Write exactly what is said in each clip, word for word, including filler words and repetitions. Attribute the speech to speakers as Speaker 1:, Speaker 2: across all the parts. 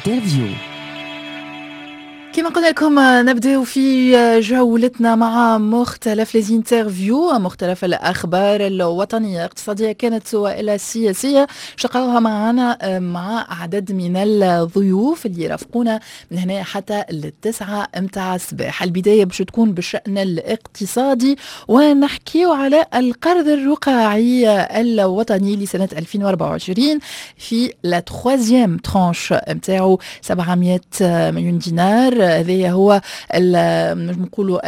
Speaker 1: انترفيو.
Speaker 2: كما قلنا لكم نبدأ في جولتنا مع مختلف الانترفيو، مختلف الأخبار الوطنية الاقتصادية كانت وإلا سياسية. شقاوها معنا مع عدد من الضيوف اللي يرافقونا من هنا حتى التسعة متاع الصباح. البداية باش تكون بالشأن الاقتصادي ونحكيو على القرض الرقاعي الوطني لسنة ألفين وأربعة وعشرين في لا تخوازيام ترانش متاعو سبعمائة مليون دينار. هذا هو نقولوا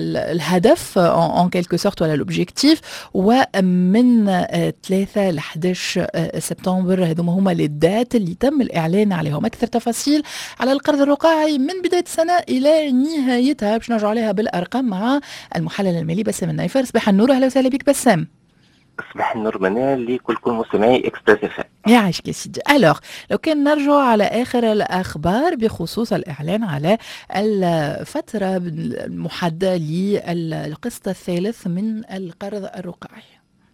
Speaker 2: الهدف ان كيلكو سورت ولا لوبجيكتيف. ومن ثلاثة ل أحد عشر سبتمبر هذوما هما لي دات اللي تم الاعلان عليهم. اكثر تفاصيل على القرض الرقاعي من بدايه السنه الى نهايتها باش نرجعوا عليها بالارقام مع المحلل المالي بسام النايفر. صباح النور، اهلا وسهلا بك بسام.
Speaker 3: صباح النور منال لكل كل مستمعي اكسبريس اف ام.
Speaker 2: يعيشك يا سيدي. الوغ لو كان نرجع على اخر الاخبار بخصوص الاعلان على الفتره المحدده للقسط الثالث من القرض الرقاعي.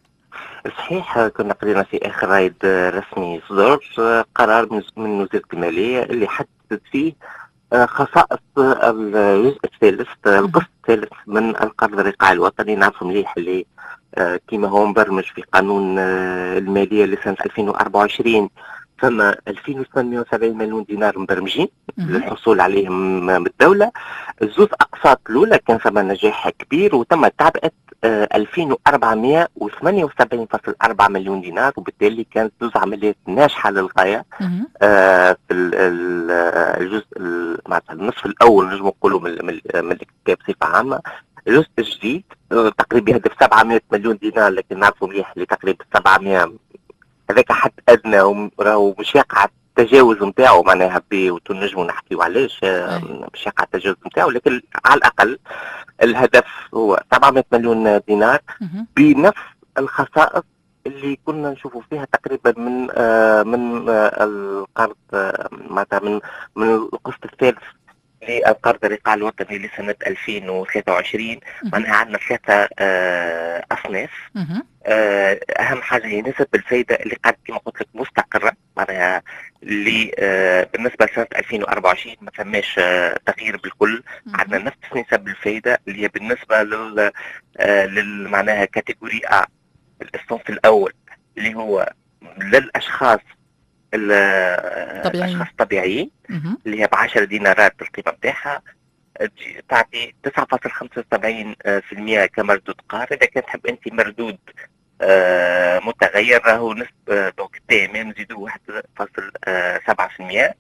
Speaker 3: صحيح، كنا قرينا في اخر رايد رسمي صدر قرار من وزاره الماليه اللي حددت فيه خصائص الجزء الثالث القسط الثالث من القرض الرقاعي الوطني. نعرف مليح اللي كما هو مبرمج في قانون الماليه لسنه ألفين وأربعة وعشرين، فما ألفين وثمانمائة وسبعين مليون دينار مبرمجين للحصول عليهم من الدوله. الزوز اقساط الاولى كان ثم نجاح كبير وتم تعبئه ألفين وأربعمائة وثمانية وسبعين فاصلة أربعة مليون دينار، وبالتالي كانت زوز عمليات ناجحه للغايه. آه في الجزء معناتها النصف الاول نجم نقولوا من من الكتاب بصفه عامه. الجزء الجديد تقريبا يهدف سبعمائة مليون دينار، لكن نعرفوا مليح اللي تقريبا سبعمائة هذاك حد ادنى وراهو مش يقع التجاوز نتاعو معناها بي وتنجموا نحكيوا علاش مش يقع التجاوز نتاعو، لكن على الاقل الهدف هو سبعمائة مليون دينار بنفس الخصائص اللي كنا نشوفوا فيها تقريبا من آه من آه القرض آه معناتها من من القسط الثالث للقرض الرقاعي الوطني لسنه ألفين وثلاثة وعشرين. معناها عندنا ثلاثه آه اصناف. آه اهم حاجه هي نسب الفائده اللي قد كما قلت لك مستقره، معناها اللي آه بالنسبه لسنه ألفين وأربعة وعشرين ما ثماش آه تغيير بالكل. عندنا نفس نسب الفائده اللي هي بالنسبه لل آه لل معناها كاتيجوري ا الصنف الاول اللي هو للاشخاص الاشخاص الطبيعيين اللي هي ب عشرة دينارات القيمه نتاعها تعطي تسعة فاصلة خمسة وسبعين بالمئة كمردود قار. اذا كان تحب انت مردود آه متغير راهو نسبة دونك التامين نزيدو واحد فاصل سبعة بالمئة.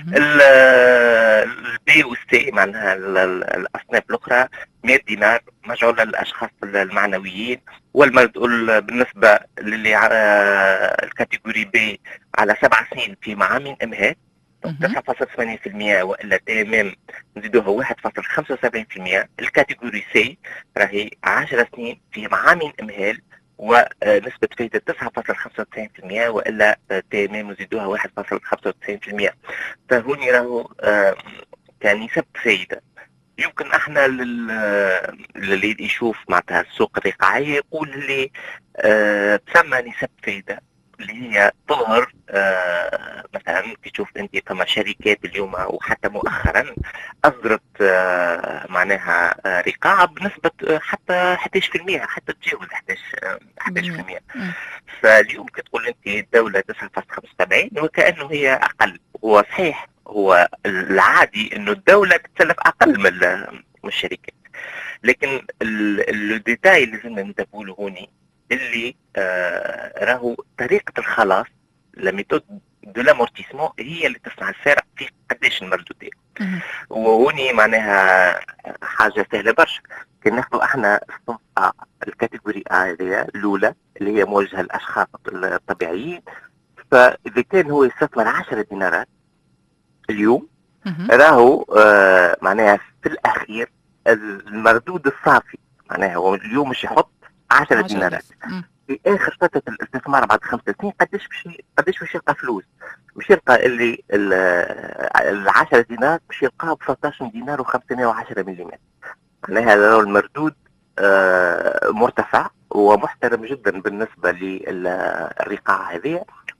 Speaker 3: البي والسي معناها الاصناف الاخرى مئة دينار مجعولة للاشخاص المعنويين، والمردود بالنسبة للي آه الكاتيجوري بي على سبع سنين في معامل امهات تسعة فاصلة ثمانية بالمئة، والا تمام نزيدوها واحد فاصلة خمسة وسبعين بالمئة. الكاتيجوري سي راهي عشر سنين في معامل امهال ونسبة فايدة تسعة فاصلة خمسة وتسعين بالمئة، والا تمام نزيدوها واحد فاصلة خمسة وتسعين بالمئة. فهوني راهو آه كنسب فايدة يمكن احنا للي يشوف معناتها السوق الرقاعي يقول اللي آه تسمى نسب فايدة اللي هي تظهر آه مثلا كي تشوف انت ثم شركات اليوم وحتى مؤخرا اصدرت آه معناها آه رقاعه بنسبه آه حتى أحد عشر بالمئة، حتى تجاوز أحد عشر بالمئة. فاليوم كي تقول انت الدوله تسعة فاصلة خمسة وسبعين وكانه هي اقل. هو صحيح هو العادي انه الدوله تتسلف اقل من الشركات، لكن الديتاي اللي لازمنا ننتبهوا له هوني اللي آه راهو طريقة الخلاص لميثود دو لامورتيسمون هي اللي تصنع الفارق في قداش المردودية. وهوني معناها حاجة سهلة برشا. كي ناخذوا احنا الصنف الكاتيجوري هذه الاولى اللي هي موجهة للاشخاص الطبيعيين، فاذا كان هو يستثمر عشرة دينارات اليوم راهو آه معناها في الاخير المردود الصافي معناها هو اليوم مش يحط عشرة دينارات في اخر فتره الاستثمار بعد خمس سنين قداش باش قداش باش يلقى فلوس؟ باش يلقى اللي ال عشرة دينار باش يلقاه ب ستة عشر دينار وخمسمائة وعشرة ملم. معناها هذا المردود آه مرتفع ومحترم جدا بالنسبه للرقاعه هذه.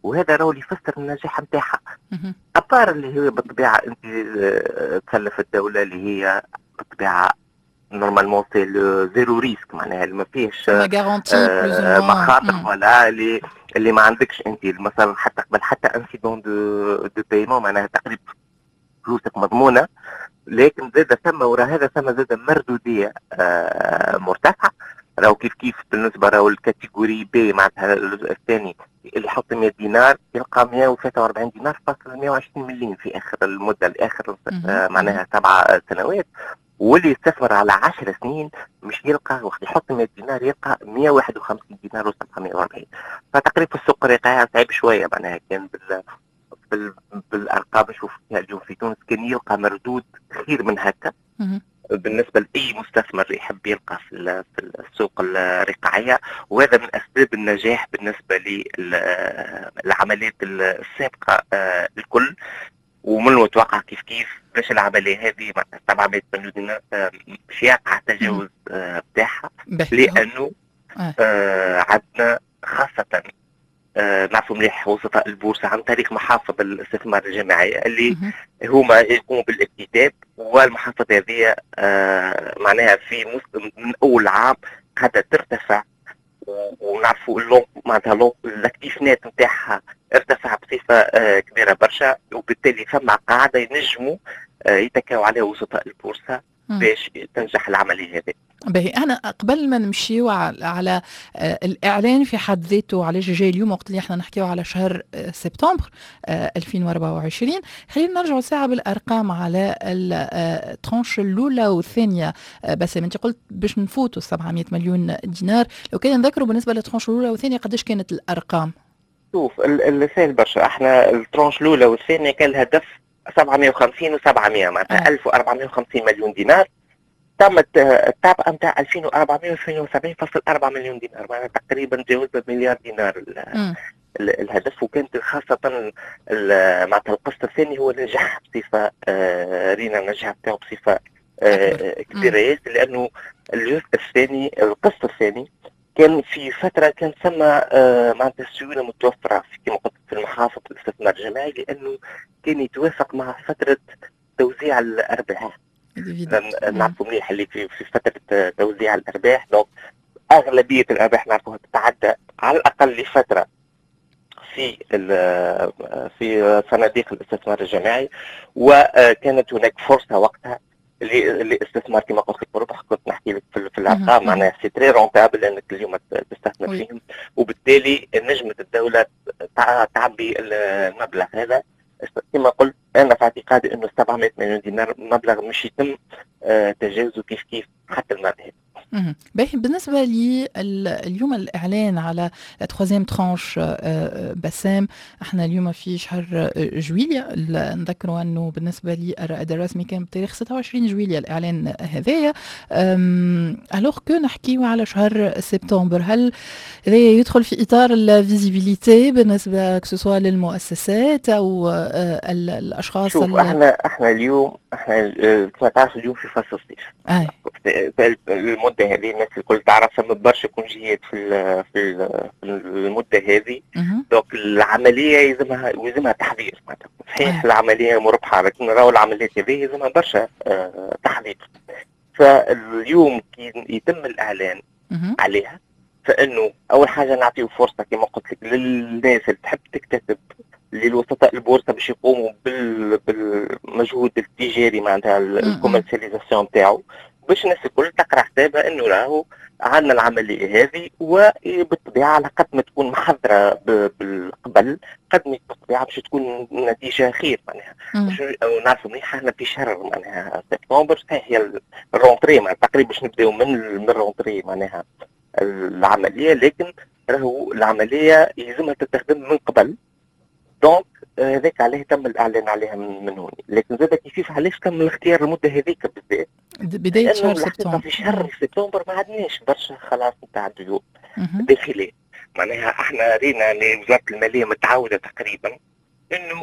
Speaker 3: وهذا راهو اللي يفسر النجاح نتاعها.
Speaker 2: مهم.
Speaker 3: ابار اللي هي بالطبيعه انت آه، تكلف الدوله اللي هي بالطبيعه نورمالمون سي لو زيرو ريسك، معناها اللي ما فيهش
Speaker 2: فما جارونتي بلوز او
Speaker 3: آه، مخاطر
Speaker 2: موان.
Speaker 3: ولا اللي اللي ما عندكش انت مثلا حتى قبل حتى انسيدون دو دو بايمون، معناها تقريبا فلوسك مضمونه. لكن زاد ثم وراء هذا ثم زاد مردوديه آه، مرتفعه. راهو كيف كيف بالنسبه راهو الكاتيجوري بي معناتها الثاني اللي يحط مية دينار يلقى مية وثلاثة وأربعين دينار فاصل مية وعشرين مليون في اخر المده لاخر آه، معناها سبعه سنوات. واللي يستثمر على عشر سنين مش يلقى وقت يحط مية دينار يلقى مية وواحد وخمسين دينار وسبعمية وأربعين. فتقريبا السوق الرقعي صعيب شويه، معناها كان بال بال بالارقام نشوف فيها اليوم في تونس كان يلقى مردود خير من هكا بالنسبه لاي مستثمر يحب يلقى في في السوق الرقعيه. وهذا من اسباب النجاح بالنسبه للعمليات السابقه الكل. ومن المتوقع كيف كيف باش العمليه هذه سبعمية مليون دينار باش يقع تجاوز بتاعها، لانه آه عندنا خاصه آه نعرفوا مليح وسطاء البورصه عن طريق محافظ الاستثمار الجماعيه اللي هما يقوموا بالاكتتاب. والمحافظ هذه آه معناها في من اول عام قاعده ترتفع، ونعرفوا اللون معناتها الاكتيفنات نتاعها ارتفع بصفه آه كبيره برشا، وبالتالي فما قاعده ينجموا آه يتكاو عليها وسطاء البورصه باش تنجح العمليه هذه.
Speaker 2: باهي انا قبل ما نمشيو على الاعلان في حد ذاته علاش جاي اليوم وقت اللي احنا نحكيو على شهر سبتمبر ألفين وأربعة وعشرين، خلينا نرجعوا ساعه بالارقام على الترانش الاولى والثانيه. بس انت قلت باش نفوتوا سبعمية مليون دينار، لو كان نذكروا بالنسبه للترانش الاولى والثانيه قداش كانت الارقام؟
Speaker 3: شوف السهل برشا، احنا الترانش الاولى والثانيه كان الهدف سبعمية وخمسين و700 معناتها ألف وأربعمية وخمسين مليون دينار. تمت التابعه نتاع ألفين وأربعمية واثنين وسبعين فاصلة أربعة مليون دينار، معناتها تقريبا تجاوزنا مليار دينار الهدف. وكانت خاصه معناتها القسط الثاني هو نجح بصفه آه رينا النجاح بتاعه بصفه آه كبيره، لانه الجزء الثاني القسط الثاني كان في فتره كان سمى آه معناتها السيوله متوفره في كما قلت في المحافظ الاستثمار الجماعي، لانه كان يتوافق مع فتره توزيع الارباح. نعرفوا مليح اللي في في فتره توزيع الارباح، دونك اغلبيه الارباح نعرفوها تتعدى على الاقل لفتره في في صناديق الاستثمار الجماعي. وكانت هناك فرصه وقتها لاستثمار كما قلت لك بربح. كنت نحكي لك في, في الارقام معناها سي تري رونتابل انك اليوم تستثمر فيهم، وبالتالي نجمت الدوله تعبي المبلغ هذا. كما قلت انا في اعتقادي انه سبعمية مليون دينار مبلغ مش يتم تجاوزه كيف كيف حتى المبلغ.
Speaker 2: باهي بالنسبه لي اليوم الاعلان على تخوازيام ترانش بسام، احنا اليوم في شهر جويليا، نذكروا انه بالنسبه لي الرائد الرسمي كان بتاريخ ستة وعشرين جويليا الاعلان هذايا. الوغ كو نحكيو على شهر سبتمبر، هل هذا يدخل في اطار الفيزيبيليتي بالنسبه كسوا للمؤسسات او الاشخاص؟
Speaker 3: شوف احنا احنا اليوم احنا كما تعرف اليوم في فصل الصيف.
Speaker 2: آه.
Speaker 3: المده هذه الناس الكل تعرف فما برشا كونجيات في في المده هذه. دونك العمليه يلزمها يلزمها تحضير، معناتها صحيح العمليه مربحه لكن راهو العمليات هذه يلزمها برشا اه تحضير. فاليوم كي يتم الاعلان عليها، فانه اول حاجه نعطيه فرصه كما قلت لك للناس اللي تحب تكتسب للوسطاء البورصه باش يقوموا بالمجهود التجاري معناتها الكوميرسياليزاسيون تاعو، باش الناس الكل تقرا حسابها انه راهو عندنا العمليه هذه. وبالطبيعه على قد ما تكون محضره بالقبل قد ما بالطبيعه باش تكون نتيجه خير معناها. ونعرفوا مليح احنا في شهر معناها سبتمبر، صحيح هي الرونتري معناها تقريبا باش نبداو من من الرونتري معناها العمليه، لكن راهو العمليه يلزمها تستخدم من قبل. دونك هذاك عليه تم الاعلان عليها من, من هون. لكن زاد كيف علاش تم الاختيار المده هذيك بالذات؟
Speaker 2: بدايه شهر سبتمبر.
Speaker 3: في شهر سبتمبر ما عندناش برشا خلاص نتاع الديون داخليه، معناها احنا رينا ان وزاره الماليه متعوده تقريبا انه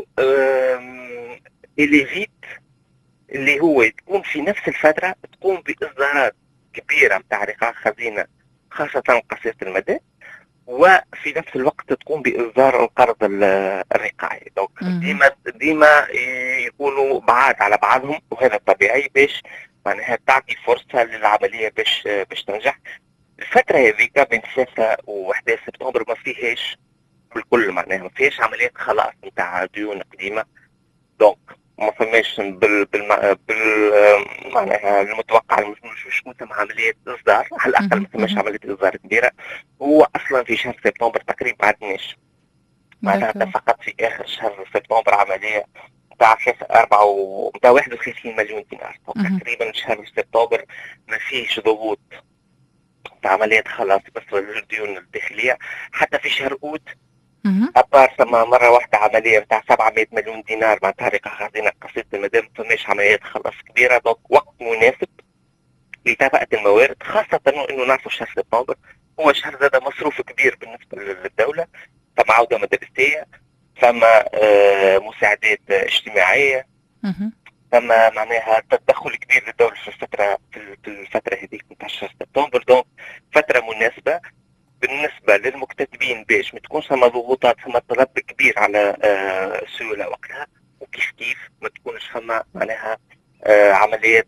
Speaker 3: اللي فيت اللي هو تكون في نفس الفتره تقوم باصدارات كبيره نتاع رقاق خزينه خاصه قصيره المدى، وفي نفس الوقت تقوم بإصدار القرض الرقاعي. دونك ديما ديما يكونوا بعاد على بعضهم، وهذا طبيعي باش معناها تعطي فرصة للعملية باش باش تنجح. الفترة هذيك بين ثلاثة وواحد سبتمبر ما فيهاش بالكل، معناها ما فيهاش عملية خلاص نتاع ديون قديمة. دونك ما فماش بال بال بال معناها المتوقع مش مش تكون ثم عملية إصدار، على الأقل ما فماش عملية إصدار كبيرة. هو أصلا في شهر سبتمبر تقريبا ما عندناش، معناها فقط في آخر شهر سبتمبر عملية نتاع أربعة و نتاع واحد وثلاثين مليون دينار. تقريبا شهر سبتمبر ما فيش ضغوط عملية خلاص بس الديون الداخلية. حتى في شهر أوت أبار ثم مرة واحدة عملية نتاع سبعمائة مليون دينار مع طريقة خزينة قصيرة المدام، فماش عمليات خلاص كبيرة. دونك وقت مناسب لتابعة الموارد، خاصة إنه نعرفوا شهر سبتمبر هو شهر زاد مصروف كبير بالنسبة للدولة. ثم عودة مدرسية، ثم آه مساعدات اجتماعية، ثم معناها تدخل كبير للدولة في الفترة في الفترة هذيك نتاع شهر سبتمبر. دونك فترة مناسبة بالنسبة للمكتتبين باش ما تكونش ثم ضغوطات، ثم طلب كبير على السيولة وقتها، وكيف كيف ما تكونش ثم معناها عمليات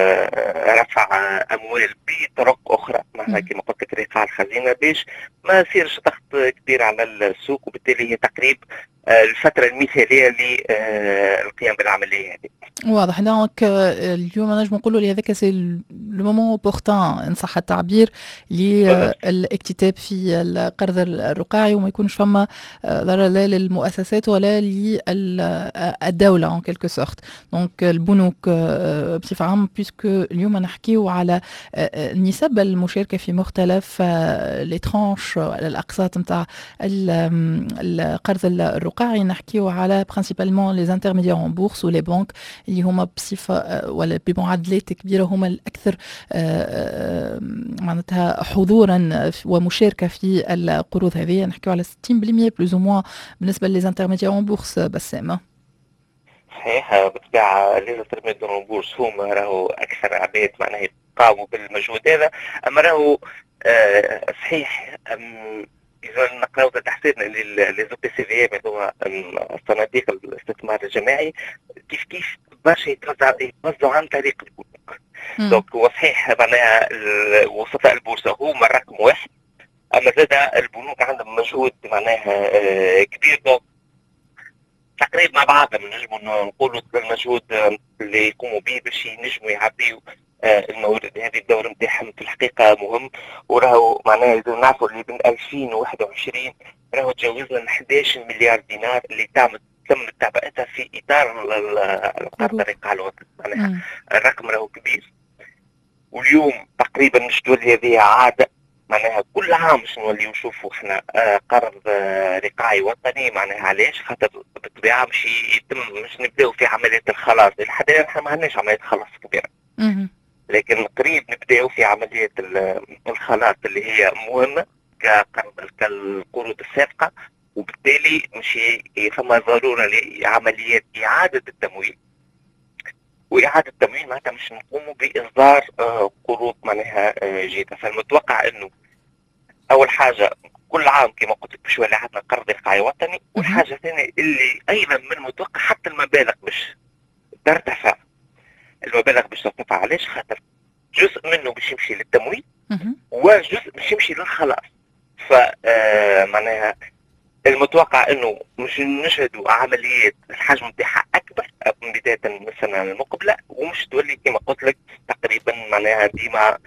Speaker 3: رفع أموال بطرق أخرى، معناها كما قلت لك رفع الخزينة باش ما يصيرش ضغط كبير على السوق. وبالتالي هي تقريب الفترة المثالية للقيام بالعملية هذه.
Speaker 2: واضح. دونك اليوم نجم نقولوا لهذاك سي لو مومون اوبورتان ان صح التعبير للاكتتاب في القرض الرقاعي، وما يكونش فما ضرر لا للمؤسسات ولا للدوله ان كيلكو سورت. دونك البنوك بصفه عامه، بيسكو اليوم نحكيو على نسب المشاركه في مختلف لي ترانش الاقساط نتاع القرض الرقاعي، نحكيو على برينسيبالمون لي انترميديير اون بورس ولي بنك اللي هما بصفة ولا بمعدلات كبيرة هما الأكثر معناتها حضورا ومشاركة في القروض هذه. نحكيو على ستين بالمئة بلوز او موان بالنسبة للانترميديير اون بورس. بسامة
Speaker 3: صحيح، بالطبيعة ليزانترميديير اون بورس هما راهو أكثر عباد معناها يقاموا بالمجهود هذا. أما راهو آه صحيح إذا نقراو تحسين لي زو بي سي في ام هو صناديق الاستثمار الجماعي كيف كيف باش يتوزعوا عن طريق البنوك. دونك هو صحيح معناها وسطاء البورصة هما رقم واحد، أما زاد البنوك عندهم مجهود معناها كبير. دونك تقريبا مع بعضهم نجموا نقولوا المجهود اللي يقوموا به باش ينجموا يعبيوا الموارد هذه. الدور نتاعهم في الحقيقه مهم، وراهو معناها اذا نعرفوا اللي من ألفين وواحد وعشرين راهو تجاوزنا أحد عشر مليار دينار اللي تعمل تم تعبئتها في اطار القرض الرقاعي الوطني. معناها الرقم راهو كبير، واليوم تقريبا مش تولي هذه عاده، معناها كل عام باش نوليو نشوفوا احنا قرض رقاعي وطني. معناها علاش؟ خاطر بالطبيعه مش يتم مش نبداو في عمليه الخلاص لحد الان، احنا ما عندناش عمليه خلاص كبيره، لكن قريب نبداو في عمليه الخلاص اللي هي مهمه كقرض كالقروض السابقه. وبالتالي مش فما ضروره لعمليات اعاده التمويل، واعاده التمويل معناتها مش نقوموا باصدار قروض معناها جيده. فالمتوقع انه اول حاجه كل عام كما قلت لك باش يولي عندنا قرض رقاعي وطني، والحاجه الثانيه اللي ايضا من المتوقع حتى المبالغ باش ترتفع. المبالغ باش ترتفع علاش؟ خاطر جزء منه باش يمشي للتمويل وجزء باش يمشي للخلاص. ف معناها المتوقع انه مش نشهدوا عمليات الحجم نتاعها اكبر بدايه من السنه المقبله، ومش تولي كما قلت لك تقريبا معناها ديما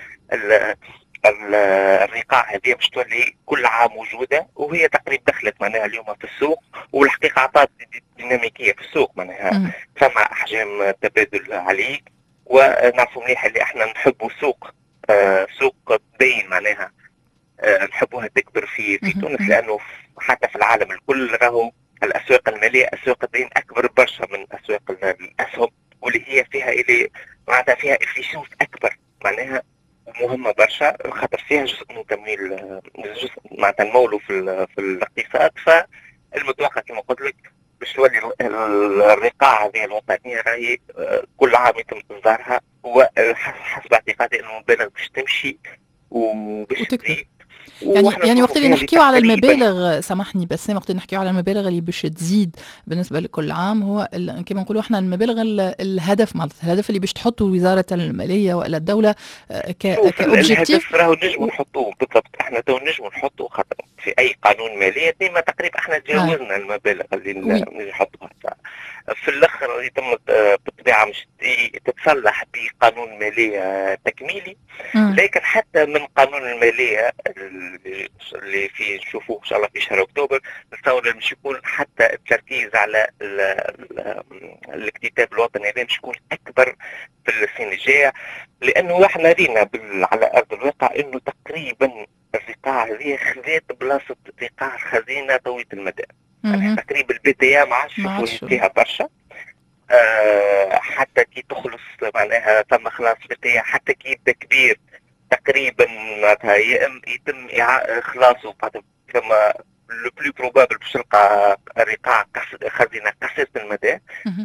Speaker 3: الرقاع هذه باش تولي كل عام موجوده، وهي تقريبا دخلت معناها اليوم في السوق، والحقيقه عطات ديناميكيه في السوق. معناها ثم احجام تبادل عليك، ونعرفوا مليح اللي احنا نحبوا سوق آه سوق الدين معناها آه نحبوها تكبر في في تونس، لانه حتى في العالم الكل راهو الاسواق الماليه اسواق الدين اكبر برشا من اسواق الاسهم، واللي هي فيها اللي معناتها فيها افيشنس اكبر معناها مهمه برشا، خاطر فيها جزء من تمويل جزء معناتها نمولوا في في الاقتصاد. فالمتوقع كما قلت لك باش تولي الرقاعه هذه الوطنيه راهي كل عام يتم اصدارها، وحسب اعتقادي انه المبالغ باش تمشي وباش تزيد.
Speaker 2: يعني
Speaker 3: واحنا
Speaker 2: يعني
Speaker 3: نشوفوا
Speaker 2: وقت اللي
Speaker 3: فيها اللي
Speaker 2: نحكيو على
Speaker 3: تقريبا.
Speaker 2: المبالغ، سامحني بس، وقت اللي نحكيو على المبالغ اللي باش تزيد بالنسبه لكل عام، هو ال- كما نقولوا احنا المبالغ ال- الهدف، معناتها الهدف اللي باش تحطه وزاره الماليه والا الدوله آه، ك
Speaker 3: شوف ال-
Speaker 2: كاوبجيكتيف.
Speaker 3: الهدف راهو نجموا نحطوه بالضبط، احنا تو نجموا نحطوا خاطر في اي قانون ماليه ديما تقريبا احنا
Speaker 2: هاي
Speaker 3: تجاوزنا المبالغ اللي
Speaker 2: وي.
Speaker 3: ن- نحطوها. في الاخر يتم آه، بالطبيعه مش ت- تتصلح بقانون ماليه تكميلي.
Speaker 2: امم.
Speaker 3: لكن حتى من قانون الماليه اللي اللي فيه نشوفوه ان شاء الله في شهر اكتوبر، نتصور مش يكون حتى التركيز على ال- ال- الاكتتاب الوطني هذا مش يكون اكبر في السنه الجايه، لانه احنا رينا بال- على ارض الواقع انه تقريبا الرقاع هذه خذت بلاصه رقاع الخزينه طويله المدى. يعني
Speaker 2: اها.
Speaker 3: تقريبا البي تي ما عادش
Speaker 2: ما
Speaker 3: يشوفوا
Speaker 2: عادش.
Speaker 3: فيها برشا. آه حتى كي تخلص معناها ثم خلاص بي تي، حتى كي يبدا كبير تقريبا معناتها يتم يتم إعا- خلاصه بعد. كما لو بلو بروبابل باش تلقى رقاع قص- خزينه قصيره المدى.
Speaker 2: مهم.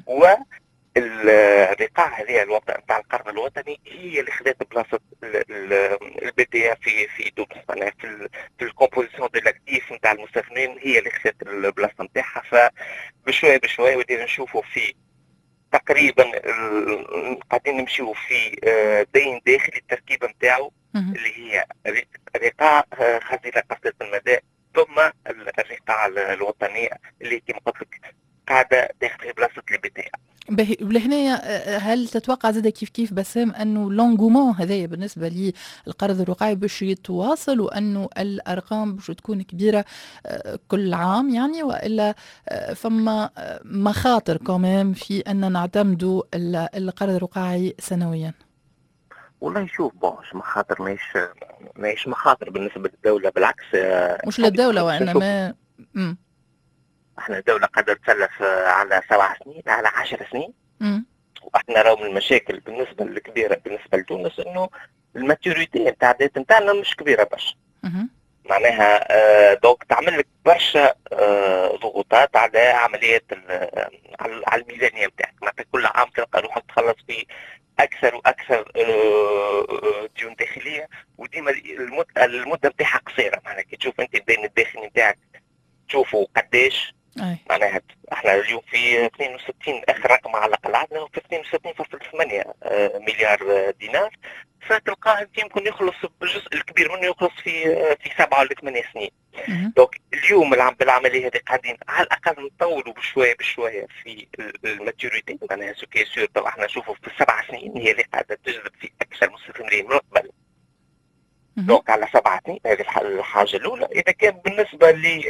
Speaker 3: والرقاع هذه الوطن نتاع القرن الوطني هي اللي خذت بلاصه البي تي في في تونس، معناها في ال في الكومبوزيسيون دو لاكتيف نتاع المستثمرين هي اللي خذت البلاصه نتاعها. فبشويه بشويه ودينا نشوفوا في تقريبا ال- قاعدين نمشيو في آه، دين داخلي التركيبه نتاعو
Speaker 2: مهم.
Speaker 3: اللي هي رق- رقاع آه، خزينه قصيره المدى، ثم ال- الرقاع ال- الوطنيه اللي كما قلت لك قاعده تاخذ بلاصه البي تي.
Speaker 2: باهي، ولهنايا آه، هل تتوقع زاد كيف كيف بسام انه لونغومون هذايا بالنسبه للقرض الرقعي باش يتواصل، وانه الارقام باش تكون كبيره آه، كل عام يعني، والا آه، فما آه، مخاطر كمان في ان نعتمدوا ال- القرض الرقعي سنويا؟
Speaker 3: والله شوف بونش مخاطر ماهيش ماهيش مخاطر بالنسبه للدوله، بالعكس آه،
Speaker 2: مش
Speaker 3: هذه
Speaker 2: للدوله
Speaker 3: باش نشوف.
Speaker 2: وانما امم.
Speaker 3: احنا الدوله قادره تسلف آه، على سبع سنين على عشر سنين.
Speaker 2: امم.
Speaker 3: واحنا راهو من المشاكل بالنسبه الكبيره بالنسبه لتونس انه الماتوريتي نتاع الديت نتاعنا مش كبيره برشا.
Speaker 2: مهم.
Speaker 3: معناها آه، دوك تعمل لك برشا آه، ضغوطات على عمليه ال- على على الميزانيه نتاعك. معناتها كل عام تلقى روحك تخلص في اكثر واكثر آه، آه، ديون داخليه، وديما المده المده نتاعها قصيره. معناها كي تشوف انت الدين الداخلي نتاعك تشوفوا قداش.
Speaker 2: اي.
Speaker 3: معناها احنا اليوم في اثنين وستين، اخر رقم على الاقل عندنا في اثنين وستين فاصلة ثمانية آه، مليار دينار. فتلقاه انت يمكن يخلص الجزء الكبير منه يخلص في آه، في سبعة ولا ثمانية سنين.
Speaker 2: مهم.
Speaker 3: دونك اليوم العم بالعمليه هذه قاعدين على الاقل نطولوا بشويه بشويه في الماتوريتي. معناها سوكي سور طبعا احنا نشوفوا في السبع سنين هي اللي قاعده تجذب في اكثر مستثمرين من قبل.
Speaker 2: مهم.
Speaker 3: دونك على سبع سنين هذه الح- الحاجه الاولى. اذا كان بالنسبه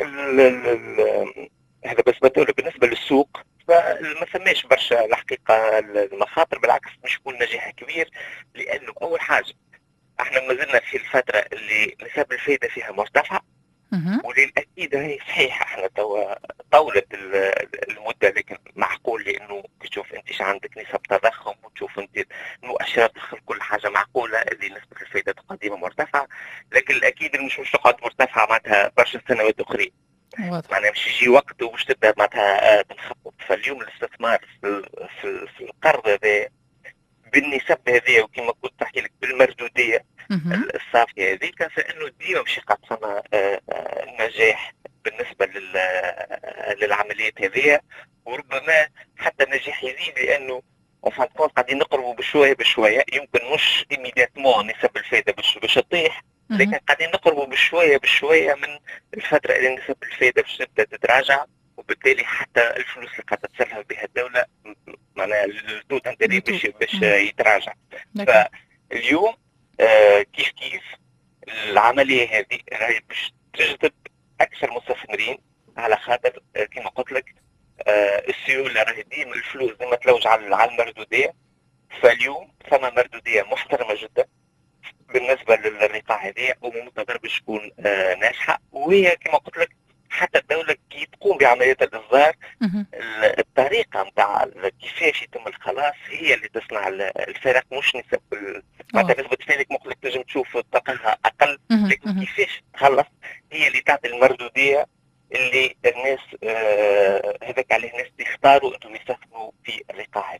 Speaker 3: لل هذا بس بتقول بالنسبه للسوق فما ثماش برشا الحقيقه المخاطر، بالعكس مش يكون نجاح كبير. لانه اول حاجه احنا ما زلنا في الفتره اللي نسب الفائده فيها مرتفعه،
Speaker 2: مهم.
Speaker 3: وللأكيد هي صحيحة. احنا توا طولت ال- المدة، لكن معقول لأنه تشوف أنت إيش عندك نسب تضخم، وتشوف أنت المؤشرات تدخل كل حاجة معقولة اللي نسبة الفائدة القديمة مرتفعة. لكن الأكيد مش مش تقعد مرتفعة معناتها برشا سنوات أخرى.
Speaker 2: واضح.
Speaker 3: معناها مش يجي وقت ومش تبدأ معناتها آه، تنخفض. فاليوم الاستثمار في ال- في ال- في القرض هذا بالنسب هذه، وكما كنت تحكي لك بالمردودية
Speaker 2: مهم.
Speaker 3: الصافيه هذيك، فانه ديما باش يقع ثم نجاح بالنسبه لل- آه، للعمليات هذه. وربما حتى النجاح يزيد، لانه وفان كونت قاعدين نقربوا بشويه بشويه. يمكن مش ايميدياتمون نسب الفائده باش باش تطيح، لكن
Speaker 2: مهم.
Speaker 3: قاعدين نقربوا بشويه بشويه من الفتره اللي نسب الفائده باش تبدا تتراجع. وبالتالي حتى الفلوس اللي قاعده تسلف بها الدوله معناها التوت انتري
Speaker 2: بتو.
Speaker 3: باش باش
Speaker 2: مم.
Speaker 3: يتراجع.
Speaker 2: داكور.
Speaker 3: فاليوم آه، كيف كيف العمليه هذه راهي باش تجذب اكثر مستثمرين، على خاطر آه، كما قلت لك آه، السيوله راهي ديما الفلوس ديما تلوج على على المردوديه. فاليوم ثم مردوديه محترمه جدا بالنسبه للرقاع هذه، ومنتظر باش تكون آه، ناجحه. وهي كما قلت لك حتى الدوله كي تقوم بعمليات الاصدار،
Speaker 2: مهم.
Speaker 3: الطريقه نتاع كيفاش يتم الخلاص هي اللي تصنع الفرق، مش نسب ال- معناتها
Speaker 2: واضح.
Speaker 3: نسبه الفارق ممكن تنجم تشوف تلقاها اقل،
Speaker 2: مهم.
Speaker 3: لكن
Speaker 2: مهم.
Speaker 3: كيفاش تخلص هي اللي تعطي المردوديه اللي الناس آه هذاك عليه الناس يختاروا انهم يستثمروا في الرقاع هذا.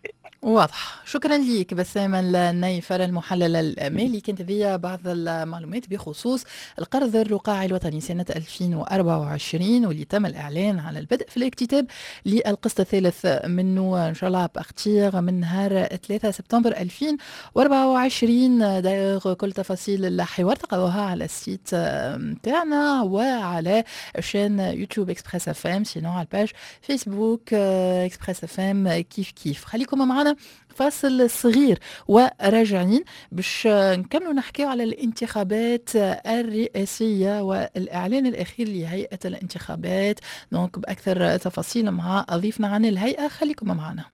Speaker 2: واضح. شكرا ليك بسام النيفر المحلل المالي. كنت بيا بعض المعلومات بخصوص القرض الرقاعي الوطني سنة ألفين وأربعة وعشرين، واللي تم الإعلان على البدء في الاكتتاب للقسط الثالث منه إن شاء الله بأختير من نهار ثلاثة سبتمبر ألفين وأربعة وعشرين. داير كل تفاصيل الحوار تلقاوها على السيت متاعنا وعلى شان يوتيوب اكسبريس اف ام، سينو على الباج فيسبوك اكسبريس اف ام. كيف كيف خليكم معنا فاصل صغير وراجعين باش نكملوا نحكيو على الانتخابات الرئاسية والإعلان الأخير لهيئة الانتخابات، دونك بأكثر تفاصيل مع ضيفنا عن الهيئة. خليكم معنا.